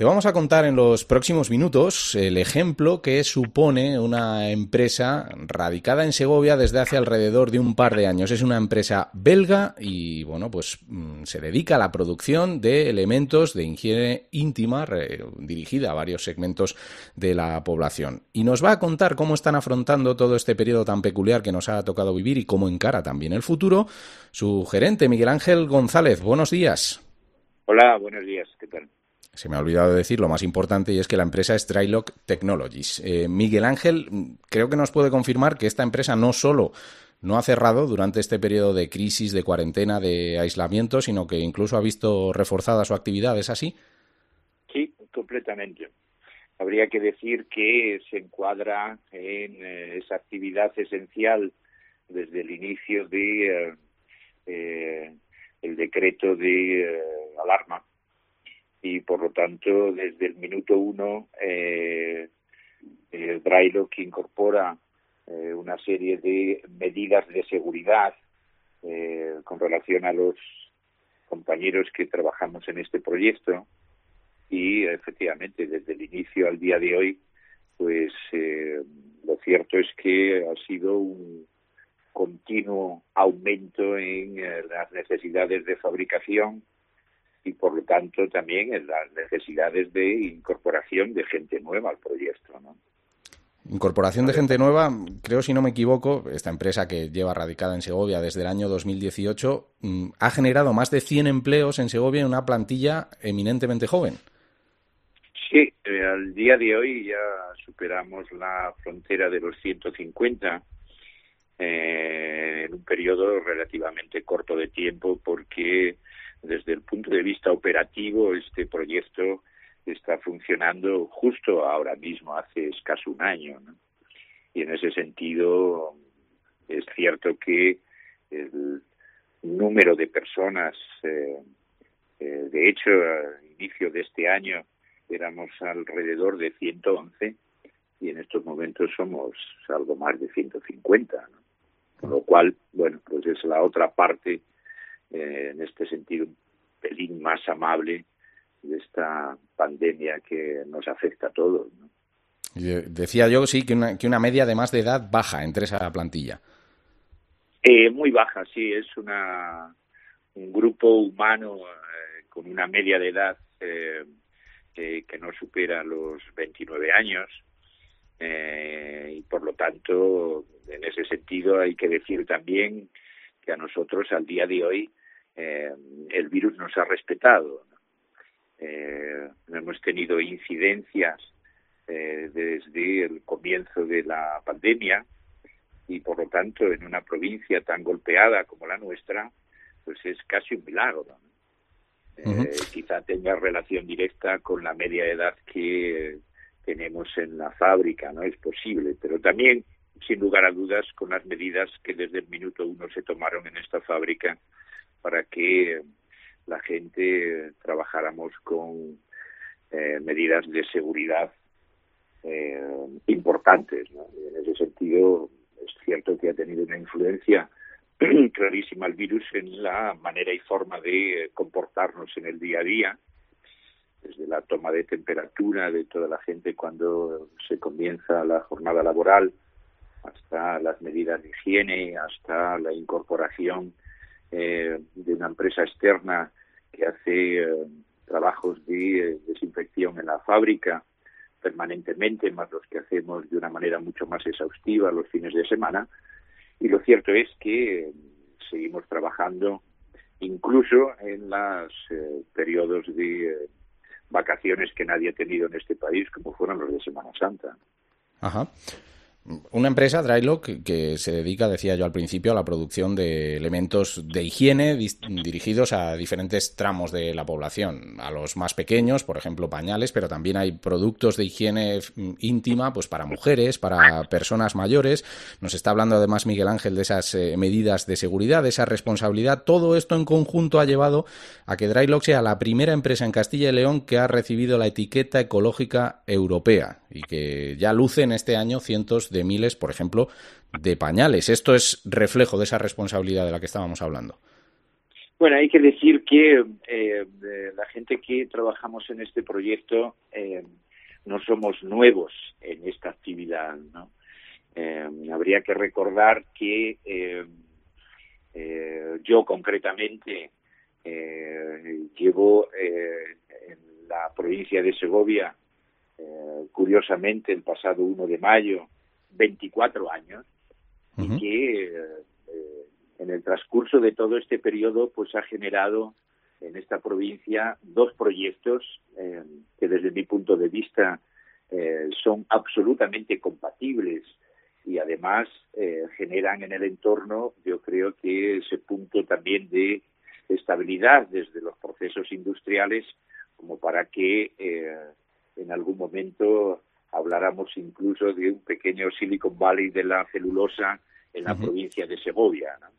Te vamos a contar en los próximos minutos el ejemplo que supone una empresa radicada en Segovia desde hace alrededor de un par de años. Es una empresa belga y, bueno, pues se dedica a la producción de elementos de higiene íntima dirigida a varios segmentos de la población. Y nos va a contar cómo están afrontando todo este periodo tan peculiar que nos ha tocado vivir y cómo encara también el futuro su gerente, Miguel Ángel González. Buenos días. Hola, buenos días. ¿Qué tal? Se me ha olvidado decir lo más importante y es que la empresa es Drylock Technologies. Miguel Ángel, creo que nos puede confirmar que esta empresa no solo no ha cerrado durante este periodo de crisis, de cuarentena, de aislamiento, sino que incluso ha visto reforzada su actividad. ¿Es así? Sí, completamente. Habría que decir que se encuadra en esa actividad esencial desde el inicio de el decreto de alarma. Y por lo tanto, desde el minuto uno, Drylock incorpora una serie de medidas de seguridad con relación a los compañeros que trabajamos en este proyecto y efectivamente desde el inicio al día de hoy, pues lo cierto es que ha sido un continuo aumento en las necesidades de fabricación y por lo tanto también en las necesidades de incorporación de gente nueva al proyecto, ¿no? Incorporación de gente nueva, creo, si no me equivoco, esta empresa que lleva radicada en Segovia desde el año 2018 ha generado más de 100 empleos en Segovia en una plantilla eminentemente joven. Sí, al día de hoy ya superamos la frontera de los 150 en un periodo relativamente corto de tiempo porque desde el punto de vista operativo, este proyecto está funcionando justo ahora mismo, hace escaso un año, ¿no? Y en ese sentido es cierto que el número de personas, de hecho, al inicio de este año éramos alrededor de 111 y en estos momentos somos algo más de 150, ¿no? Con lo cual, bueno, pues es la otra parte en este sentido un pelín más amable de esta pandemia que nos afecta a todos, ¿no? Decía yo, sí, que una media de más de edad baja entre esa plantilla. Muy baja, sí, es un grupo humano con una media de edad que no supera los 29 años y por lo tanto, en ese sentido hay que decir también que a nosotros al día de hoy el virus nos ha respetado. No hemos tenido incidencias desde el comienzo de la pandemia y por lo tanto en una provincia tan golpeada como la nuestra pues es casi un milagro, ¿no? Quizá tenga relación directa con la media edad que tenemos en la fábrica, ¿no? Es posible, pero también sin lugar a dudas con las medidas que desde el minuto uno se tomaron en esta fábrica para que la gente trabajáramos con medidas de seguridad importantes, ¿no? Y en ese sentido es cierto que ha tenido una influencia clarísima el virus en la manera y forma de comportarnos en el día a día, desde la toma de temperatura de toda la gente cuando se comienza la jornada laboral, hasta las medidas de higiene, hasta la incorporación de una empresa externa que hace trabajos de desinfección en la fábrica permanentemente, más los que hacemos de una manera mucho más exhaustiva los fines de semana. Y lo cierto es que seguimos trabajando incluso en los periodos de vacaciones que nadie ha tenido en este país, como fueron los de Semana Santa. Ajá. Una empresa, Drylock, que se dedica, decía yo al principio, a la producción de elementos de higiene dirigidos a diferentes tramos de la población. A los más pequeños, por ejemplo, pañales, pero también hay productos de higiene íntima pues para mujeres, para personas mayores. Nos está hablando además Miguel Ángel de esas medidas de seguridad, de esa responsabilidad. Todo esto en conjunto ha llevado a que Drylock sea la primera empresa en Castilla y León que ha recibido la etiqueta ecológica europea y que ya luce en este año cientos de miles, por ejemplo, de pañales. ¿Esto es reflejo de esa responsabilidad de la que estábamos hablando? Bueno, hay que decir que la gente que trabajamos en este proyecto no somos nuevos en esta actividad, ¿no? Habría que recordar que yo concretamente llevo en la provincia de Segovia, curiosamente el pasado 1 de mayo, 24 años, y que en el transcurso de todo este periodo pues ha generado en esta provincia 2 proyectos que desde mi punto de vista son absolutamente compatibles y además generan en el entorno, yo creo que ese punto también de estabilidad desde los procesos industriales como para que en algún momento habláramos incluso de un pequeño Silicon Valley de la celulosa en la provincia de Segovia, ¿no?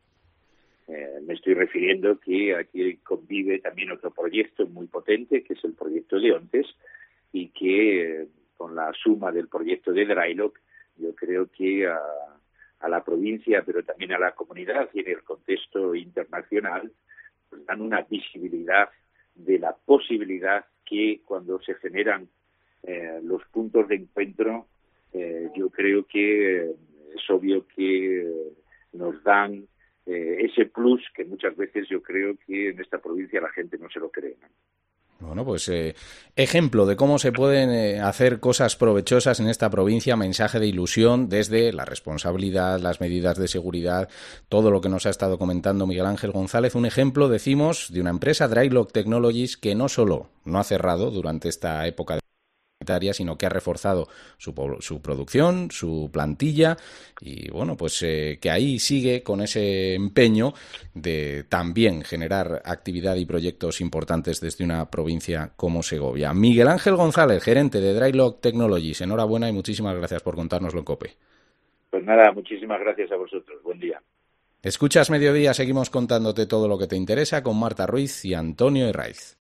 Me estoy refiriendo que aquí convive también otro proyecto muy potente, que es el proyecto de Ontes, y que con la suma del proyecto de Drylock, yo creo que a la provincia, pero también a la comunidad y en el contexto internacional, pues dan una visibilidad de la posibilidad que cuando se generan los puntos de encuentro, yo creo que es obvio que nos dan ese plus que muchas veces yo creo que en esta provincia la gente no se lo cree, ¿no? Bueno, pues ejemplo de cómo se pueden hacer cosas provechosas en esta provincia, mensaje de ilusión desde la responsabilidad, las medidas de seguridad, todo lo que nos ha estado comentando Miguel Ángel González. Un ejemplo, decimos, de una empresa, Drylock Technologies, que no solo no ha cerrado durante esta época sino que ha reforzado su producción, su plantilla y bueno, pues que ahí sigue con ese empeño de también generar actividad y proyectos importantes desde una provincia como Segovia. Miguel Ángel González, gerente de Drylock Technologies, enhorabuena y muchísimas gracias por contárnoslo en COPE. Pues nada, muchísimas gracias a vosotros. Buen día. Escuchas Mediodía, seguimos contándote todo lo que te interesa con Marta Ruiz y Antonio Herraiz.